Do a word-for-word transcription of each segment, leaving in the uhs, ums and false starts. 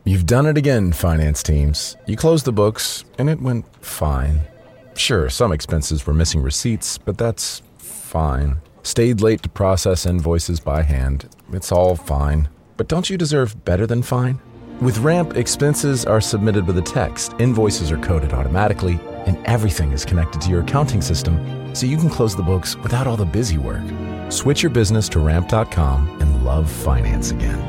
You've done it again, finance teams. You closed the books, and it went fine. Sure, some expenses were missing receipts, but that's fine. Stayed late to process invoices by hand. It's all fine. But don't you deserve better than fine? With Ramp, expenses are submitted with a text, invoices are coded automatically, and everything is connected to your accounting system, so you can close the books without all the busy work. Switch your business to ramp dot com and love finance again.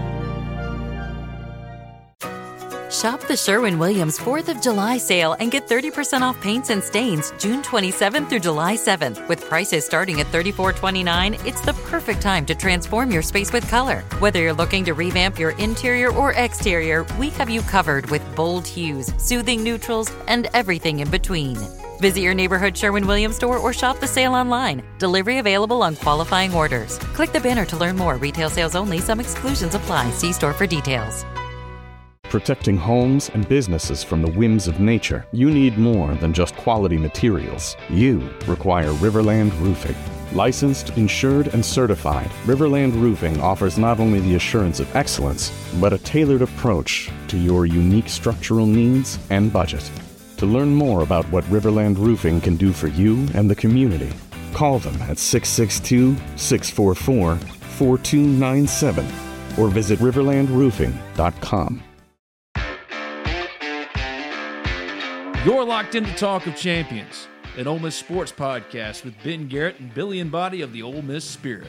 Shop the Sherwin-Williams fourth of July sale and get thirty percent off paints and stains June twenty-seventh through July seventh. With prices starting at thirty-four twenty-nine, it's the perfect time to transform your space with color. Whether you're looking to revamp your interior or exterior, we have you covered with bold hues, soothing neutrals, and everything in between. Visit your neighborhood Sherwin-Williams store or shop the sale online. Delivery available on qualifying orders. Click the banner to learn more. Retail sales only. Some exclusions apply. See store for details. Protecting homes and businesses from the whims of nature, you need more than just quality materials. You require Riverland Roofing. Licensed, insured, and certified, Riverland Roofing offers not only the assurance of excellence, but a tailored approach to your unique structural needs and budget. To learn more about what Riverland Roofing can do for you and the community, call them at six six two, six four four, four two nine seven or visit riverland roofing dot com. You're locked into Talk of Champions, an Ole Miss sports podcast with Ben Garrett and Billy and Body of the Ole Miss Spirit.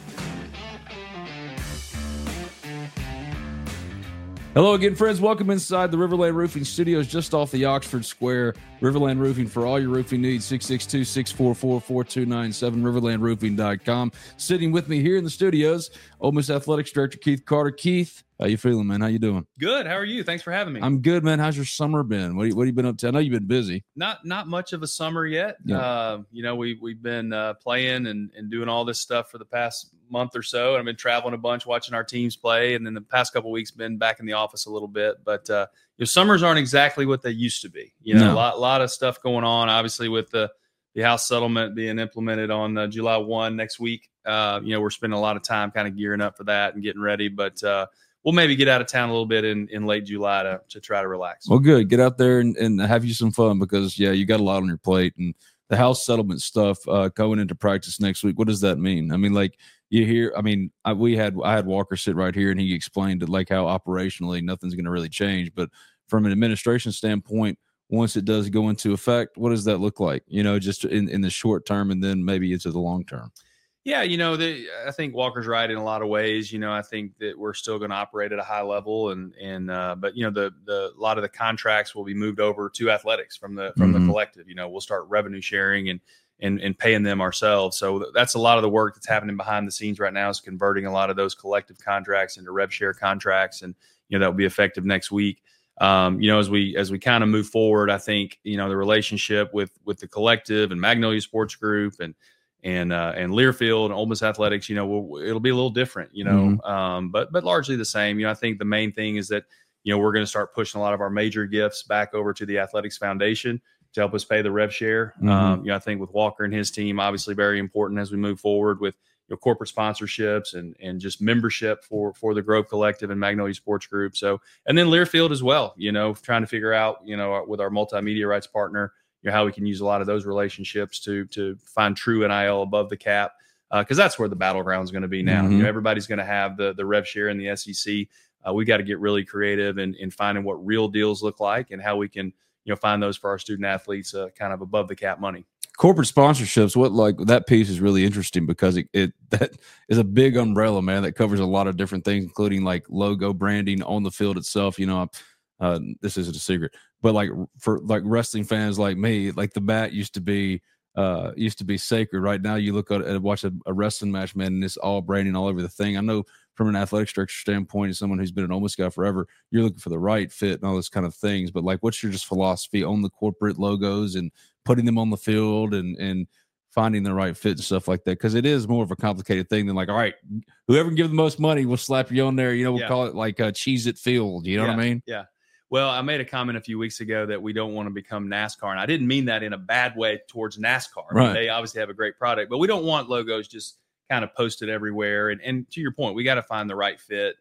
Hello again, friends. Welcome inside the Riverland Roofing Studios just off the Oxford Square. Riverland Roofing for all your roofing needs, six six two, six four four, four two nine seven, riverland roofing dot com. Sitting with me here in the studios, Ole Miss Athletics Director Keith Carter. Keith, how you feeling, man? How you doing? Good. How are you? Thanks for having me. I'm good, man. How's your summer been? What, what have you been up to? I know you've been busy. Not not much of a summer yet. Yeah. Uh, you know, we, we've been uh, playing and, and doing all this stuff for the past month or so. And I've been traveling a bunch, watching our teams play. And then the past couple of weeks, been back in the office a little bit. But uh, you know, summers aren't exactly what they used to be. You know, No. a lot, lot of stuff going on, obviously, with the, the House settlement being implemented on uh, July first next week. Uh, you know, we're spending a lot of time kind of gearing up for that and getting ready. But uh, we'll maybe get out of town a little bit in, in late July to, to try to relax. Well, good. Get out there and, and have you some fun because, yeah, you got a lot on your plate. And the House settlement stuff uh, going into practice next week, what does that mean? I mean, like, you hear, I mean, I, we had, I had Walker sit right here and he explained it like how operationally nothing's going to really change. But from an administration standpoint, once it does go into effect, what does that look like? You know, just in, in the short term and then maybe into the long term. Yeah, you know, the, I think Walker's right in a lot of ways. You know, I think that we're still going to operate at a high level, and and uh, but you know, the the a lot of the contracts will be moved over to athletics from the from Mm-hmm. the collective. You know, we'll start revenue sharing and and and paying them ourselves. So that's a lot of the work that's happening behind the scenes right now is converting a lot of those collective contracts into rev share contracts, and you know that will be effective next week. Um, you know, as we as we kind of move forward, I think you know the relationship with with the collective and Magnolia Sports Group and and uh, and Learfield and Ole Miss Athletics, you know, we'll, it'll be a little different, you know, Mm-hmm. um, but but largely the same. You know, I think the main thing is that you know we're going to start pushing a lot of our major gifts back over to the Athletics Foundation to help us pay the rev share. Mm-hmm. Um, you know, I think with Walker and his team, obviously very important as we move forward with you know, corporate sponsorships and and just membership for for the Grove Collective and Magnolia Sports Group. So, and then Learfield as well. You know, trying to figure out you know with our multimedia rights partner, you know, how we can use a lot of those relationships to to find true N I L above the cap, because uh, that's where the battleground is going to be now. Mm-hmm. You know, everybody's going to have the the rev share in the S E C. Uh, we got to get really creative in, in finding what real deals look like and how we can you know find those for our student athletes, uh, kind of above the cap money. Corporate sponsorships, what like that piece is really interesting because it, it that is a big umbrella, man, that covers a lot of different things, including like logo branding on the field itself. You know, uh, this isn't a secret, but like for like wrestling fans like me, like the bat used to be uh, used to be sacred. Right now, you look at and watch a, a wrestling match, man, and it's all branding all over the thing. I know from an athletics director standpoint, as someone who's been an Ole Miss guy forever, you're looking for the right fit and all those kind of things. But like, what's your just philosophy on the corporate logos and putting them on the field and and finding the right fit and stuff like that? Because it is more of a complicated thing than like, all right, whoever can give the most money, we'll slap you on there. You know, we'll Yeah. call it like a Cheez-It Field. You know yeah, what I mean? Yeah. Well, I made a comment a few weeks ago that we don't want to become NASCAR, and I didn't mean that in a bad way towards NASCAR. I mean, Right. they obviously have a great product, but we don't want logos just kind of posted everywhere. And, and to your point, we got to find the right fit. Um,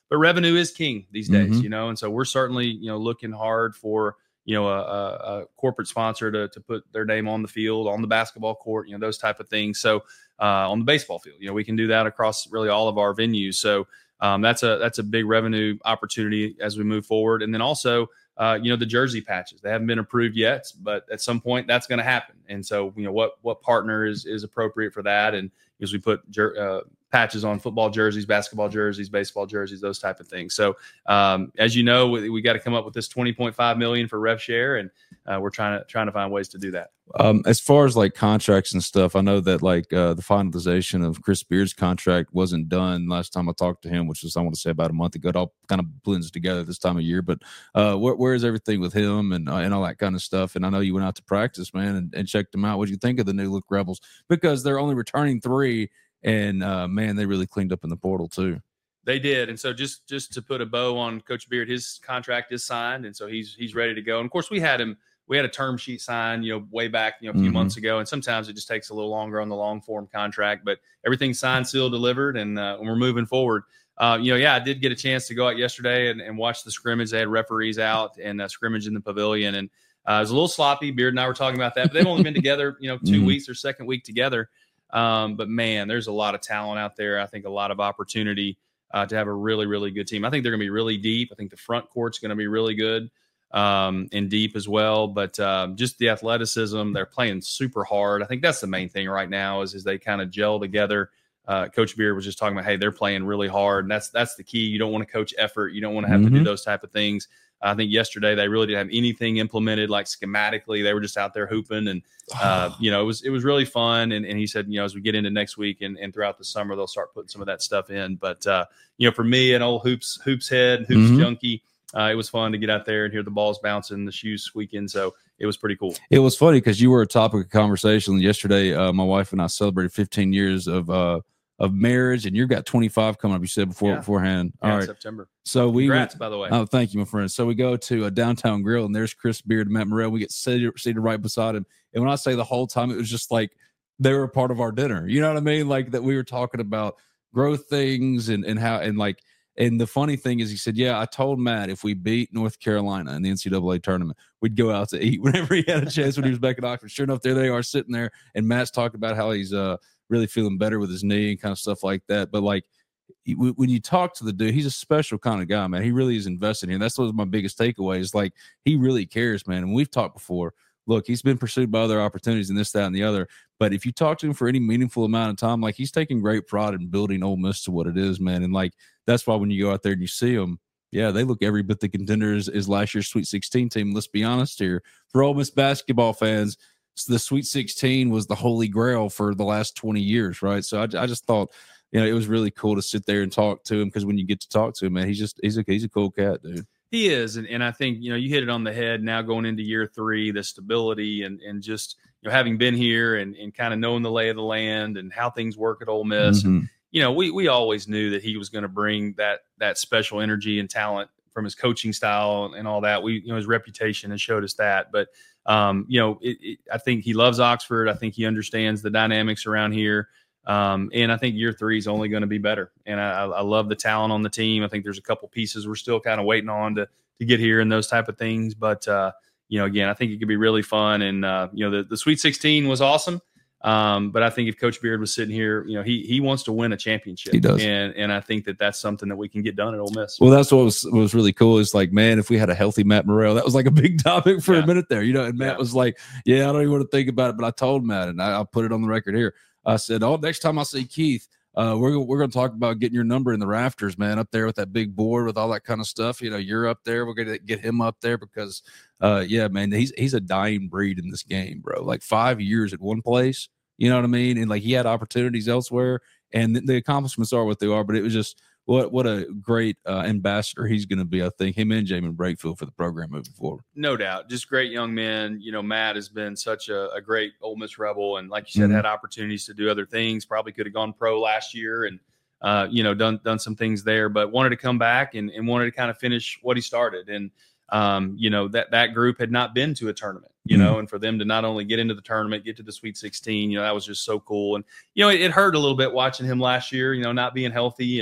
but revenue is king these days, Mhm. you know, and so we're certainly, you know, looking hard for, you know, a, a, a corporate sponsor to, to put their name on the field, on the basketball court, you know, those type of things. So uh, on the baseball field, you know, we can do that across really all of our venues. So um, that's a, that's a big revenue opportunity as we move forward. And then also, uh, you know, the jersey patches, they haven't been approved yet, but at some point that's going to happen. And so, you know, what, what partner is, is appropriate for that. And as we put jer- uh, patches on football jerseys, basketball jerseys, baseball jerseys, those type of things. So um, as you know, we, we got to come up with this twenty point five million for rev share. And uh, we're trying to, trying to find ways to do that. Um, as far as like contracts and stuff, I know that like uh, the finalization of Chris Beard's contract wasn't done last time I talked to him, which was, I want to say, about a month ago. It all kind of blends together this time of year, but uh, where, where is everything with him and, uh, and all that kind of stuff? And I know you went out to practice, man, and, and checked them out. What do you think of the new look Rebels? Because they're only returning three, and uh, man, they really cleaned up in the portal too. They did. And so just, just to put a bow on Coach Beard, his contract is signed. And so he's, he's ready to go. And of course we had him, we had a term sheet signed, you know, way back, you know, a few Mhm. months ago. And sometimes it just takes a little longer on the long form contract, but everything's signed, sealed, delivered, and, uh, and we're moving forward. Uh, you know, yeah, I did get a chance to go out yesterday and, and watch the scrimmage. They had referees out and uh, scrimmage in the pavilion, and uh, it was a little sloppy. Beard and I were talking about that, but they've only been together, you know, two Mhm. weeks or second week together. Um, but man, there's a lot of talent out there. I think a lot of opportunity uh, to have a really, really good team. I think they're going to be really deep. I think the front court's going to be really good um, and deep as well. But um, just the athleticism, they're playing super hard. I think that's the main thing right now is, is they kind of gel together. Uh, Coach Beard was just talking about, hey, they're playing really hard. And that's, that's the key. You don't want to coach effort. You don't want to have to do Mhm. those type of things. I think yesterday they really didn't have anything implemented like schematically. They were just out there hooping, and uh, you know, it was it was really fun. And, and he said, you know, as we get into next week and, and throughout the summer, they'll start putting some of that stuff in. But uh, you know, for me, an old hoops hoops head, hoops Mhm. junkie, uh, it was fun to get out there and hear the balls bouncing, the shoes squeaking. So it was pretty cool. It was funny because you were a topic of conversation yesterday. Uh, my wife and I celebrated fifteen years of uh, of marriage, and you've got twenty-five coming up. You said before Yeah. beforehand. Yeah, All in right. September. So we Congrats, went- by the way. Oh, thank you, my friend. So we go to a downtown grill, and there's Chris Beard and Matt Morrell. We get seated, seated right beside him. And when I say the whole time, it was just like they were a part of our dinner. You know what I mean? Like that we were talking about growth things and, and how, and like, and the funny thing is he said, yeah, I told Matt if we beat North Carolina in the N C double A tournament, we'd go out to eat whenever he had a chance when he was back in Oxford. Sure enough, there they are sitting there. And Matt's talking about how he's uh, really feeling better with his knee and kind of stuff like that. But like, when you talk to the dude, he's a special kind of guy, man. He really is invested in. That's what was my biggest takeaway is like he really cares, man. And we've talked before. Look, he's been pursued by other opportunities and this, that, and the other. But if you talk to him for any meaningful amount of time, like he's taking great pride in building Ole Miss to what it is, man. And like that's why when you go out there and you see them, yeah, they look every bit the contenders is last year's Sweet sixteen team. Let's be honest here, for Ole Miss basketball fans, the Sweet sixteen was the holy grail for the last twenty years, right? So I, I just thought. You know, it was really cool to sit there and talk to him because when you get to talk to him, man, he's just he's a he's a cool cat, dude. He is, and, and I think you know you hit it on the head. Now going into year three, the stability and and just you know having been here and, and kind of knowing the lay of the land and how things work at Ole Miss. Mm-hmm. And you know, we we always knew that he was going to bring that that special energy and talent from his coaching style and all that. We you know his reputation has showed us that, but um, you know, it, it, I think he loves Oxford. I think he understands the dynamics around here. Um, and I think year three is only going to be better. And I, I love the talent on the team. I think there's a couple pieces we're still kind of waiting on to to get here and those type of things. But, uh, you know, again, I think it could be really fun. And, uh, you know, the, the Sweet sixteen was awesome. Um, but I think if Coach Beard was sitting here, you know, he he wants to win a championship. He does. And and I think that that's something that we can get done at Ole Miss. Well, that's what was what was really cool. Is like, man, if we had a healthy Matt Morrell, that was like a big topic for Yeah. a minute there, you know. And Matt Yeah. was like, "Yeah, I don't even want to think about it," but I told Matt, and I, I'll put it on the record here. I said, "Oh, next time I see Keith, uh, we're we're going to talk about getting your number in the rafters, man, up there with that big board with all that kind of stuff. You know, you're up there. We're going to get him up there because, uh, yeah, man, he's he's a dying breed in this game, bro. Like five years at one place, you know what I mean? And like he had opportunities elsewhere, and the, the accomplishments are what they are. But it was just what what a great uh, ambassador he's going to be. I think him and Jamin Brakefield for the program moving forward. No doubt. Just great young men. You know, Matt has been such a, a great Ole Miss Rebel. And like you said, Mhm. had opportunities to do other things, probably could have gone pro last year and, uh, you know, done done some things there, but wanted to come back and, and wanted to kind of finish what he started. And, um, you know, that, that group had not been to a tournament, you know, and for them to not only get into the tournament, get to the Sweet sixteen, you know, that was just so cool. And, you know, it, it hurt a little bit watching him last year, you know, not being healthy and,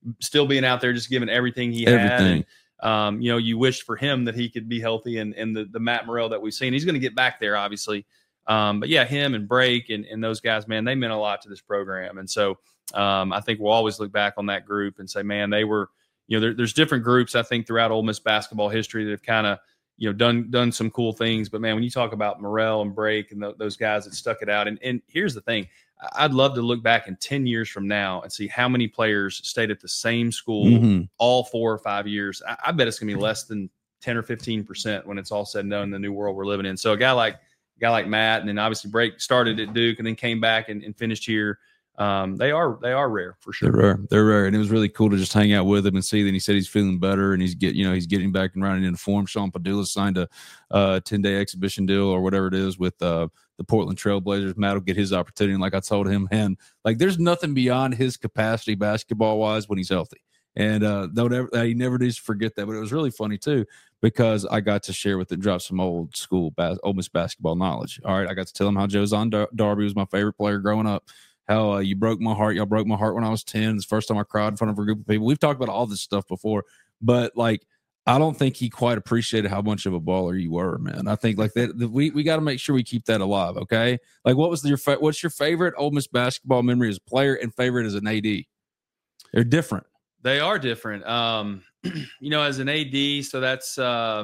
still being out there, just giving everything he Everything. had. And, um, you know, you wished for him that he could be healthy, and, and the, the Matt Morrell that we've seen, he's going to get back there, obviously. Um, but yeah, him and Brake and, and those guys, man, they meant a lot to this program. And so um, I think we'll always look back on that group and say, man, they were, you know, there, there's different groups, I think, throughout Ole Miss basketball history that have kind of, you know, done done some cool things. But man, when you talk about Morrell and Brake and th- those guys that stuck it out, and, and here's the thing, I'd love to look back in ten years from now and see how many players stayed at the same school Mm-hmm. all four or five years. I, I bet it's gonna be less than ten or fifteen percent when it's all said and done in the new world we're living in. So a guy like a guy like Matt, and then obviously Brake started at Duke and then came back and, and finished here. Um, they are they are rare for sure. They're rare. They're rare, and it was really cool to just hang out with him and see that he said he's feeling better and he's get you know he's getting back and running into form. Sean Padula signed a uh, ten day exhibition deal or whatever it is with uh, the Portland Trailblazers. Matt will get his opportunity, and like I told him, man, like there's nothing beyond his capacity basketball wise when he's healthy, and uh, don't ever he never needs to forget that. But it was really funny too because I got to share with him, drop some old school bas- Ole Miss basketball knowledge. All right, I got to tell him how Jozon Dar- Darby was my favorite player growing up. How uh, you broke my heart. Y'all broke my heart when I was ten. It's the first time I cried in front of a group of people. We've talked about all this stuff before, but like, I don't think he quite appreciated how much of a baller you were, man. I think like that, that we, we got to make sure we keep that alive. Okay. Like what was your, fa- what's your favorite Ole Miss basketball memory as a player and favorite as an A D? They're different. They are different. Um, you know, as an A D, so that's uh,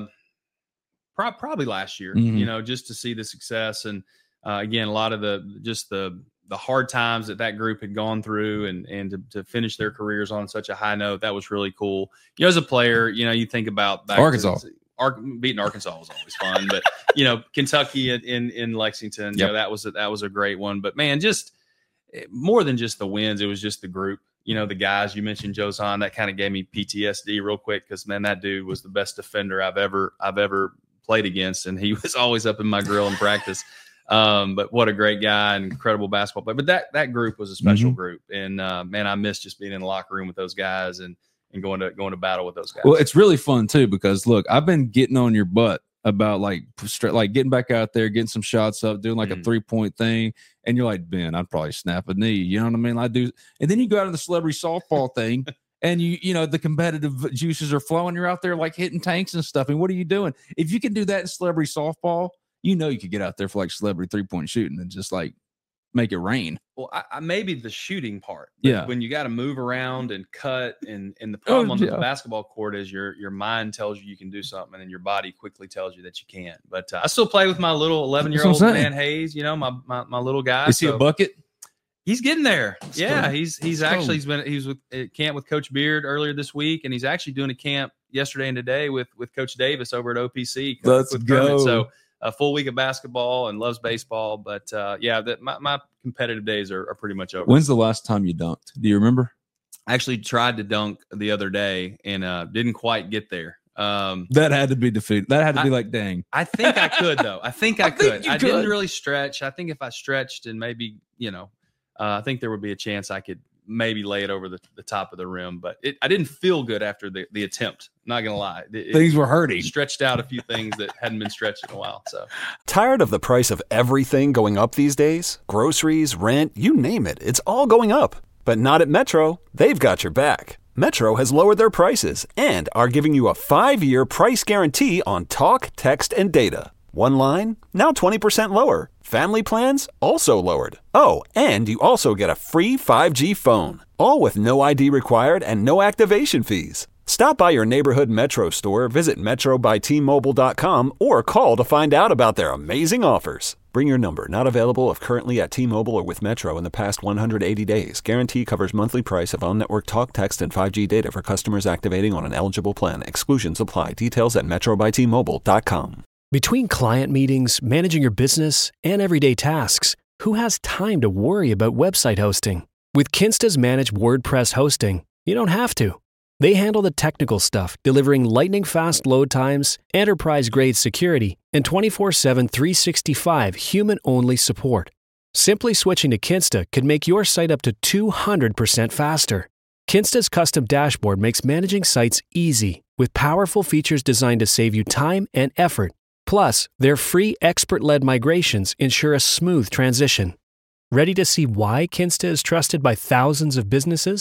pro- probably last year, Mhm. you know, just to see the success. And uh, again, a lot of the, just the, the hard times that that group had gone through and, and to, to finish their careers on such a high note, that was really cool. You know, as a player, you know, you think about back Arkansas. To, Ar- beating Arkansas was always fun, but you know, Kentucky in, in, in Lexington, you Yep. know, that was, a, that was a great one, but man, just more than just the wins, it was just the group. You know, the guys you mentioned, Jozon, that kind of gave me P T S D real quick because man, that dude was the best defender I've ever I've ever played against, and he was always up in my grill in practice. Um, but what a great guy and incredible basketball player. But that that group was a special Mhm. group, and uh, man, I miss just being in the locker room with those guys and and going to going to battle with those guys. Well, it's really fun too because look, I've been getting on your butt about like stra- like getting back out there, getting some shots up, doing like Mm. a three point thing, and you're like, Ben, I'd probably snap a knee. You know what I mean? I do, and then you go out to the celebrity softball thing, and you you know the competitive juices are flowing. You're out there like hitting tanks and stuff. And what are you doing? If you can do that in celebrity softball, you know you could get out there for like celebrity three point shooting and just like make it rain. Well, I, I maybe the shooting part. But Yeah. when you got to move around and cut, and and the problem Oh, on yeah. the basketball court is your your mind tells you you can do something, and your body quickly tells you that you can't. But uh, I still play with my little eleven year old That's what I'm saying. man Hayes. You know, my my, my little guy. Is he so- a bucket? He's getting there. Let's yeah, go. he's he's Let's go. actually he's been he's with at camp with Coach Beard earlier this week, and he's actually doing a camp yesterday and today with with Coach Davis over at O P C. Let's with go. Kermit. So a full week of basketball, and loves baseball. But uh, yeah, that my, my competitive days are, are pretty much over. When's the last time you dunked? Do you remember? I actually tried to dunk the other day and uh, didn't quite get there. Um, That had to be defeated. That had to be I- like, dang. I think I could though. I think I, I think could. you I could. didn't really stretch. I think if I stretched and maybe you know, uh, I think there would be a chance I could maybe lay it over the, the top of the rim. But it, I didn't feel good after the, the attempt. Not gonna lie, it, Things were it hurting. stretched out a few things that hadn't been stretched in a while. So Tired of the price of everything going up these days? Groceries, rent, you name it, it's all going up. But not at Metro. They've got your back. Metro has lowered their prices and are giving you a five-year price guarantee on talk, text, and data. One line, now twenty percent lower. Family plans, also lowered. Oh, and you also get a free five G phone. All with no I D required and no activation fees. Stop by your neighborhood Metro store, visit metro by t mobile dot com, or call to find out about their amazing offers. Bring your number, not available if currently at T-Mobile or with Metro in the past one hundred eighty days. Guarantee covers monthly price of on-network talk, text, and five G data for customers activating on an eligible plan. Exclusions apply. Details at metro by t mobile dot com. Between client meetings, managing your business, and everyday tasks, who has time to worry about website hosting? With Kinsta's managed WordPress hosting, you don't have to. They handle the technical stuff, delivering lightning-fast load times, enterprise-grade security, and twenty-four seven, three sixty-five human-only support. Simply switching to Kinsta could make your site up to two hundred percent faster. Kinsta's custom dashboard makes managing sites easy, with powerful features designed to save you time and effort. Plus, their free expert-led migrations ensure a smooth transition. Ready to see why Kinsta is trusted by thousands of businesses?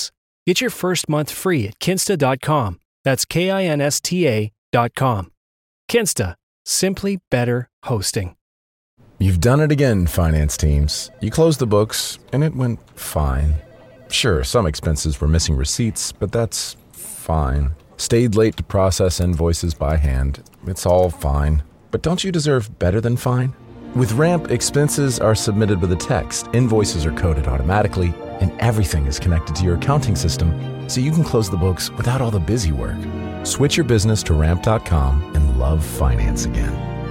Get your first month free at kinsta dot com. That's K I N S T A dot com. Kinsta. Simply better hosting. You've done it again, finance teams. You closed the books, and it went fine. Sure, some expenses were missing receipts, but that's fine. Stayed late to process invoices by hand. It's all fine. But don't you deserve better than fine? With Ramp, expenses are submitted with a text, invoices are coded automatically, and everything is connected to your accounting system, so you can close the books without all the busy work. Switch your business to ramp dot com and love finance again.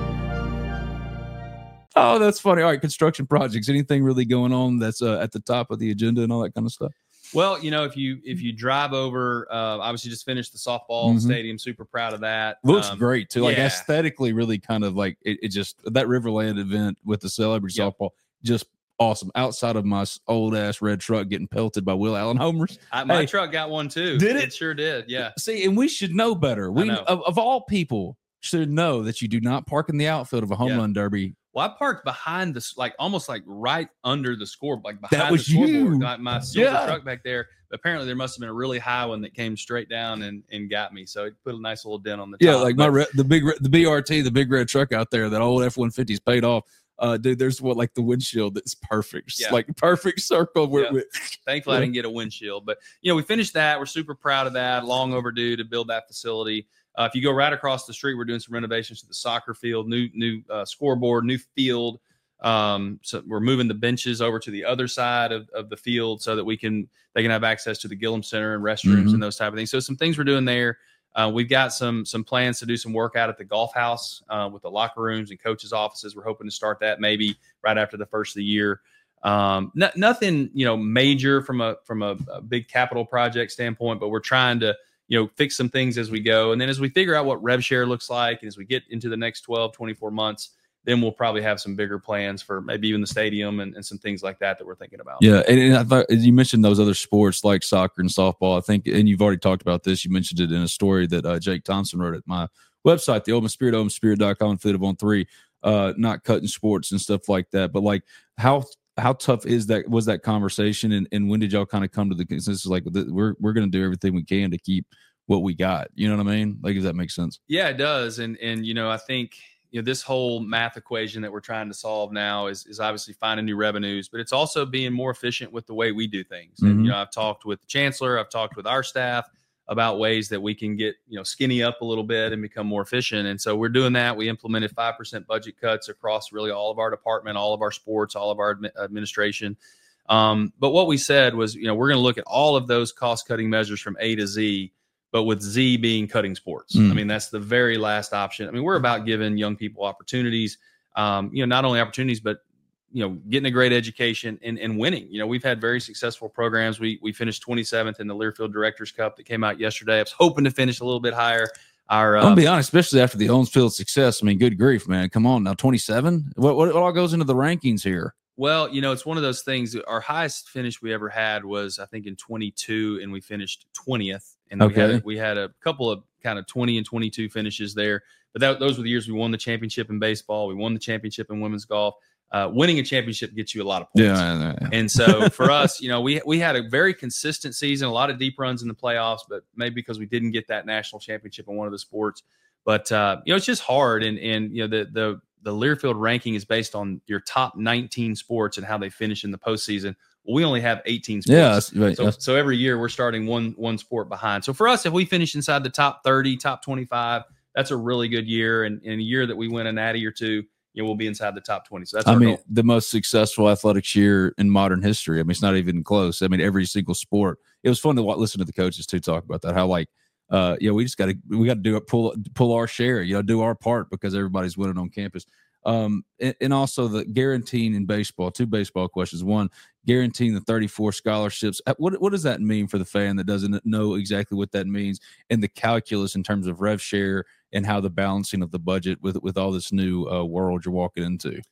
Oh, that's funny. All right, construction projects. Anything really going on that's uh, at the top of the agenda and all that kind of stuff? Well, you know, if you if you drive over, uh, obviously just finished the softball Mm-hmm. stadium. Super proud of that. Looks Um, great too. Like yeah. aesthetically, really kind of like it, it just that Riverland event with the celebrity Yep. softball, just awesome. Outside of my old ass red truck getting pelted by Will Allen homers. I, my Hey, truck got one too. Did it? It sure did. Yeah. See, and we should know better. We know. of, of all people should know that you do not park in the outfield of a home Yeah. run derby. Well, I parked behind this, like almost like right under the score, like behind That was the scoreboard. you. Got my silver Yeah. truck back there. Apparently, there must have been a really high one that came straight down and, and got me. So it put a nice little dent on the top. Yeah, like my But- red, the big re- the B R T, the big red truck out there, that old F one fifty's paid off. Uh, dude, there's what like the windshield that's perfect, just Yeah. like perfect circle. Where, Yeah. where- Thankfully, I Yeah. didn't get a windshield, but you know, we finished that. We're super proud of that. Long overdue to build that facility. Uh, if you go right across the street, we're doing some renovations to the soccer field, new new uh, scoreboard, new field. Um, so we're moving the benches over to the other side of, of the field so that we can they can have access to the Gillum Center and restrooms Mhm. and those type of things. So some things we're doing there. Uh, we've got some some plans to do some work out at the golf house uh, with the locker rooms and coaches' offices. We're hoping to start that maybe right after the first of the year. Um, no, nothing, you know, major from a from a, a big capital project standpoint, but we're trying to, you know, fix some things as we go. And then as we figure out what rev share looks like, and as we get into the next twelve, twenty-four months, then we'll probably have some bigger plans for maybe even the stadium and, and some things like that that we're thinking about. yeah, and, and I thought you mentioned those other sports like soccer and softball. I think, and you've already talked about this. You mentioned it in a story that uh, Jake Thompson wrote at my website, the Open Spirit, open spirit dot com, affiliate of On Three. Uh, not cutting sports and stuff like that, but like how how tough is that? Was that conversation, and, and when did y'all kind of come to the consensus? Like we're we're going to do everything we can to keep what we got. You know what I mean? Like, does that make sense? Yeah, it does. And, and, you know, I think, you know, this whole math equation that we're trying to solve now is, is obviously finding new revenues, but it's also being more efficient with the way we do things. And, Mhm. you know, I've talked with the chancellor, I've talked with our staff about ways that we can get, you know, skinny up a little bit and become more efficient. And so we're doing that. We implemented five percent budget cuts across really all of our department, all of our sports, all of our admi- administration. Um, but what we said was, you know, we're going to look at all of those cost cutting measures from A to Z, but with Z being cutting sports. Mm. I mean, that's the very last option. I mean, we're about giving young people opportunities, um, you know, not only opportunities, but, you know, getting a great education and, and winning. You know, we've had very successful programs. We we finished twenty-seventh in the Learfield Directors Cup that came out yesterday. I was hoping to finish a little bit higher. Our, I'm gonna uh, be honest, especially after the Owensfield success. I mean, good grief, man! Come on now, twenty-seven. What, what what all goes into the rankings here? Well, you know, it's one of those things. Our highest finish we ever had was, I think, in twenty-two, and we finished twentieth. And we, Okay. had, we had a couple of kind of twenty and twenty-two finishes there. But that, those were the years we won the championship in baseball. We won the championship in women's golf. Uh, winning a championship gets you a lot of points. Yeah, yeah, yeah. And so for us, you know, we we had a very consistent season, a lot of deep runs in the playoffs, but maybe because we didn't get that national championship in one of the sports. But uh, you know, it's just hard. And and you know, the the the Learfield ranking is based on your top nineteen sports and how they finish in the postseason. Well, we only have eighteen sports. Yeah, that's right. So, That's- so every year we're starting one one sport behind. So for us, if we finish inside the top thirty, top twenty-five, that's a really good year. And in a year that we win a natty or two, you know, we'll be inside the top twenty. So that's I our mean, goal. the most successful athletics year in modern history. I mean, it's not even close. I mean, every single sport. It was fun to wa- listen to the coaches too talk about that. How like, uh, you know, we just got to we got to do it, pull pull our share. You know, do our part because everybody's winning on campus. Um, and, and also the guaranteeing in baseball. Two baseball questions. One, guaranteeing the thirty-four scholarships. What what does that mean for the fan that doesn't know exactly what that means, and the calculus in terms of rev share and how the balancing of the budget with with all this new uh, world you're walking into?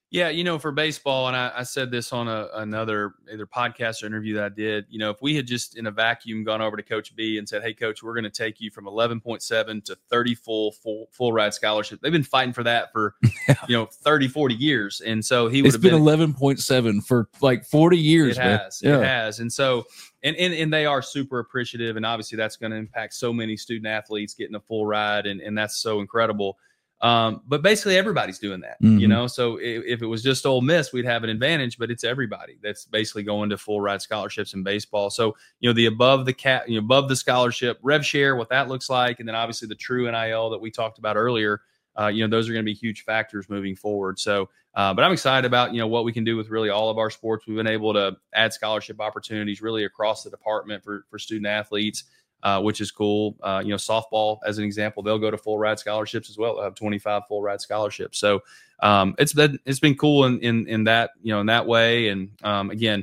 Yeah, you know, for baseball, and I, I said this on a, another either podcast or interview that I did, you know, if we had just in a vacuum gone over to Coach B and said, hey, Coach, we're going to take you from eleven point seven to thirty full, full, full ride scholarship. They've been fighting for that for, yeah. you know, thirty, forty years. And so he would it's have been, been eleven point seven for like forty years. It man. has. Yeah. It has. And so, and, and, and they are super appreciative. And obviously that's going to impact so many student athletes getting a full ride. And, and that's so incredible. Um, but basically everybody's doing that, mm-hmm. you know, so if, if it was just Ole Miss, we'd have an advantage, but it's everybody that's basically going to full ride scholarships in baseball. So, you know, the above the cap, you know, above the scholarship rev share, what that looks like. And then obviously the true N I L that we talked about earlier, uh, you know, those are going to be huge factors moving forward. So, uh, but I'm excited about, you know, what we can do with really all of our sports. We've been able to add scholarship opportunities really across the department for, for student athletes. Uh, which is cool. Uh, you know, softball, as an example, they'll go to full ride scholarships as well. They'll have twenty-five full ride scholarships. So um, it's been it's been cool in, in in that you know in that way. And um, again,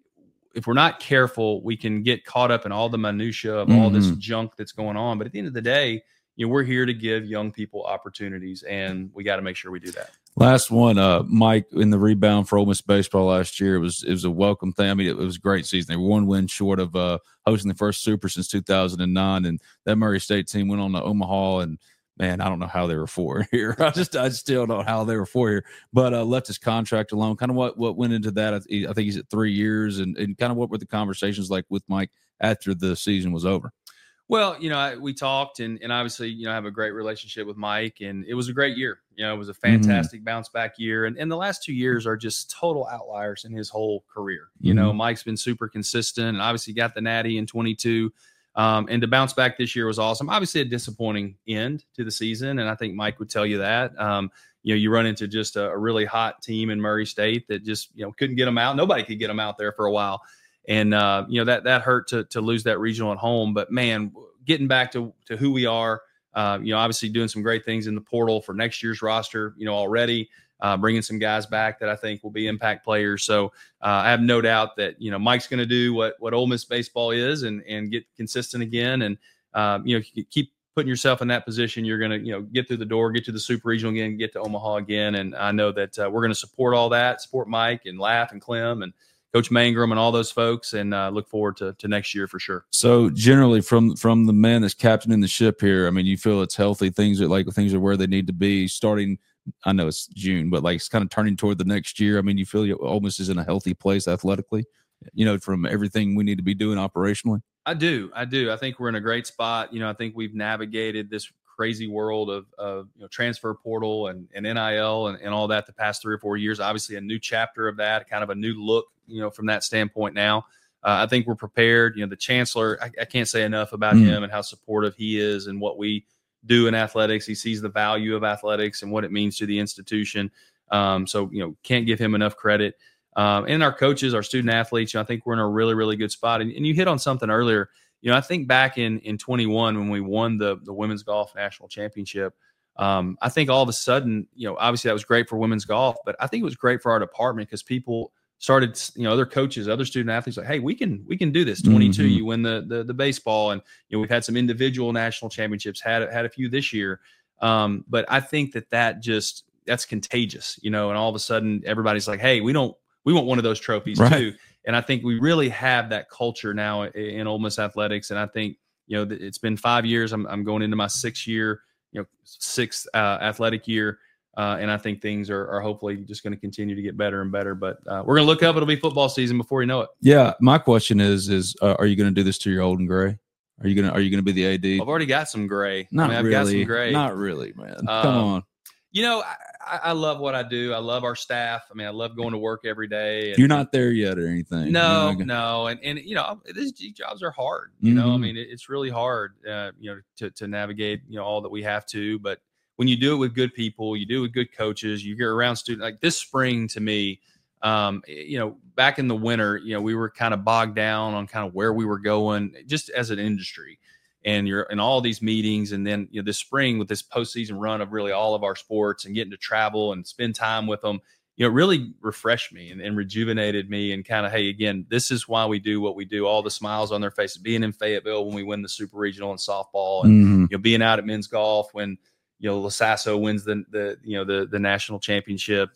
if we're not careful, we can get caught up in all the minutia of mm-hmm. all this junk that's going on. But at the end of the day, you know, we're here to give young people opportunities, and we got to make sure we do that. Last one, uh, Mike, in the rebound for Ole Miss baseball last year, it was it was a welcome thing. I mean, it, it was a great season. They were one win short of uh, hosting the first Super since two thousand nine, and that Murray State team went on to Omaha, and man, I don't know how they were four here. I just I still don't know how they were four here, but uh, left his contract alone. Kind of what what went into that. I, th- I think he's at three years, and and kind of what were the conversations like with Mike after the season was over? Well, you know, I, we talked and, and obviously, you know, I have a great relationship with Mike, and it was a great year. You know, it was a fantastic mm-hmm. bounce back year. And, and the last two years are just total outliers in his whole career. You mm-hmm. know, Mike's been super consistent and obviously got the natty in twenty-two. Um, and to bounce back this year was awesome. Obviously a disappointing end to the season. And I think Mike would tell you that. Um, you know, you run into just a, a really hot team in Murray State that just, you know, couldn't get them out. Nobody could get them out there for a while. And, uh, you know, that that hurt to to lose that regional at home. But, man, getting back to, to who we are, uh, you know, obviously doing some great things in the portal for next year's roster, you know, already uh, bringing some guys back that I think will be impact players. So uh, I have no doubt that, you know, Mike's going to do what what Ole Miss baseball is and and get consistent again. And, uh, you know, keep putting yourself in that position. You're going to, you know, get through the door, get to the super regional again, get to Omaha again. And I know that uh, we're going to support all that, support Mike and Laugh and Clem and Coach Mangrum and all those folks, and uh, look forward to, to next year for sure. So generally from, from the man that's captaining the ship here, I mean, you feel it's healthy. Things are like things are where they need to be starting. I know it's June, but like it's kind of turning toward the next year. I mean, you feel Ole Miss is in a healthy place athletically, you know, from everything we need to be doing operationally. I do. I do. I think we're in a great spot. You know, I think we've navigated this crazy world of, of you know, transfer portal and, and N I L and, and all that the past three or four years. Obviously a new chapter of that, kind of a new look, you know, from that standpoint now. Uh, I think we're prepared. You know, the chancellor, I, I can't say enough about mm. him and how supportive he is and what we do in athletics. He sees the value of athletics and what it means to the institution. Um, so, you know, can't give him enough credit. Um, and our coaches, our student athletes, you know, I think we're in a really, really good spot. And, and you hit on something earlier. You know, I think back in in twenty-one when we won the the women's golf national championship, um, I think all of a sudden, you know, obviously that was great for women's golf, but I think it was great for our department because people started, you know, other coaches, other student athletes like, hey, we can we can do this. twenty-two, mm-hmm. you win the, the the baseball, and you know we've had some individual national championships, had had a few this year, um, but I think that that just that's contagious, you know, and all of a sudden everybody's like, hey, we don't we want one of those trophies right. too. And I think we really have that culture now in Ole Miss athletics. And I think, you know, it's been five years. I'm, I'm going into my sixth year, you know, sixth uh, athletic year. Uh, and I think things are, are hopefully just going to continue to get better and better. But uh, we're going to look up. It'll be football season before you know it. Yeah. My question is, is uh, are you going to do this to your old and gray? Are you going to, are you going to be the A D? I've already got some gray. Not I mean, I've really. got some gray. Not really, man. Um, Come on. You know, I, I love what I do. I love our staff. I mean, I love going to work every day. And, You're not there yet or anything. No, You're no. And, and, you know, these jobs are hard. You mm-hmm. know, I mean, it, it's really hard, uh, you know, to, to navigate, you know, all that we have to. But when you do it with good people, you do it with good coaches, you get around students. Like this spring to me, um, you know, back in the winter, you know, we were kind of bogged down on kind of where we were going just as an industry. And you're in all these meetings, and then you know this spring with this postseason run of really all of our sports and getting to travel and spend time with them, you know, really refreshed me and, and rejuvenated me and kind of, hey, again, this is why we do what we do. All the smiles on their faces, being in Fayetteville when we win the super regional in softball, and mm-hmm. you know, being out at men's golf when you know LaSasso wins the the you know the the national championship, and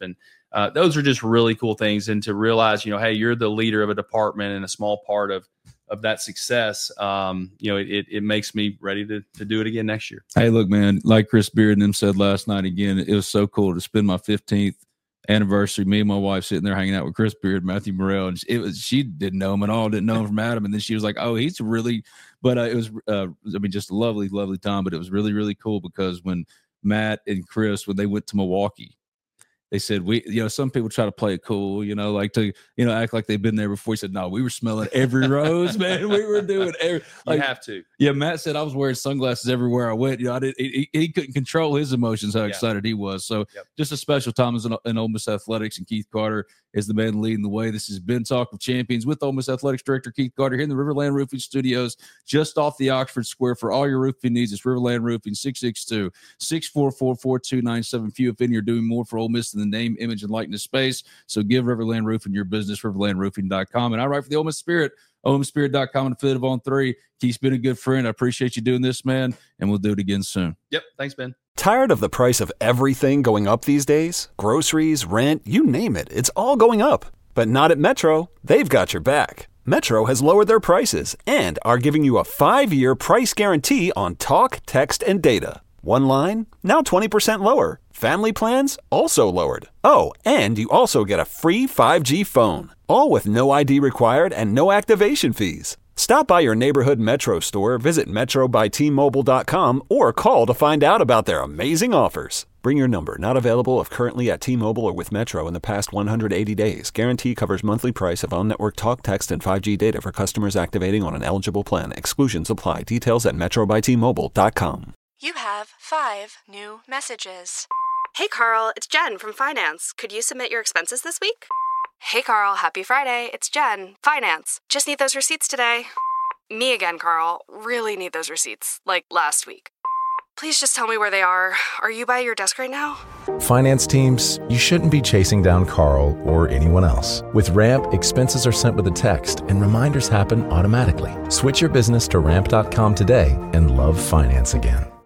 uh, those are just really cool things. And to realize, you know, hey, you're the leader of a department and a small part of of that success, um, you know, it, it makes me ready to, to do it again next year. Hey, look, man, like Chris Beard and them said last night again, it was so cool to spend my fifteenth anniversary, me and my wife sitting there hanging out with Chris Beard, Matthew Morrell, and it was, she didn't know him at all, didn't know him from Adam. And then she was like, oh, he's really, but uh, it was, uh, I mean, just a lovely, lovely time, but it was really, really cool because when Matt and Chris, when they went to Milwaukee, they said, we, you know, some people try to play it cool, you know, like to, you know, act like they've been there before. He said, no, we were smelling every rose, man. We were doing every, like, you have to. Yeah. Matt said I was wearing sunglasses everywhere I went. You know, I did. He, he couldn't control his emotions, how Yeah. excited he was. So Yep. just a special time in, in Ole Miss Athletics, and Keith Carter is the man leading the way. This has been Talk of Champions with Ole Miss Athletics Director Keith Carter here in the Riverland Roofing Studios, just off the Oxford Square. For all your roofing needs, it's Riverland Roofing, six six two, six four four, four two nine seven. Few, if any, are doing more for Ole Miss than the name, image, and likeness space. So give Riverland Roofing your business, riverland roofing dot com. And I write for the Ole Miss Spirit, ole miss spirit dot com, and affiliate of On three. Keith's been a good friend. I appreciate you doing this, man, and we'll do it again soon. Yep. Thanks, Ben. Tired of the price of everything going up these days? Groceries, rent, you name it, it's all going up. But not at Metro. They've got your back. Metro has lowered their prices and are giving you a five-year price guarantee on talk, text, and data. One line, now twenty percent lower. Family plans, also lowered. Oh, and you also get a free five G phone. All with no I D required and no activation fees. Stop by your neighborhood Metro store, visit metro by t mobile dot com, or call to find out about their amazing offers. Bring your number. Not available if currently at T-Mobile or with Metro in the past one hundred eighty days. Guarantee covers monthly price of on-network talk, text, and five G data for customers activating on an eligible plan. Exclusions apply. Details at metro by t mobile dot com. You have five new messages. Hey, Carl, it's Jen from Finance. Could you submit your expenses this week? Hey, Carl, happy Friday. It's Jen, Finance. Just need those receipts today. Me again, Carl. Really need those receipts, like last week. Please just tell me where they are. Are you by your desk right now? Finance teams, you shouldn't be chasing down Carl or anyone else. With Ramp, expenses are sent with a text and reminders happen automatically. Switch your business to ramp dot com today and love finance again.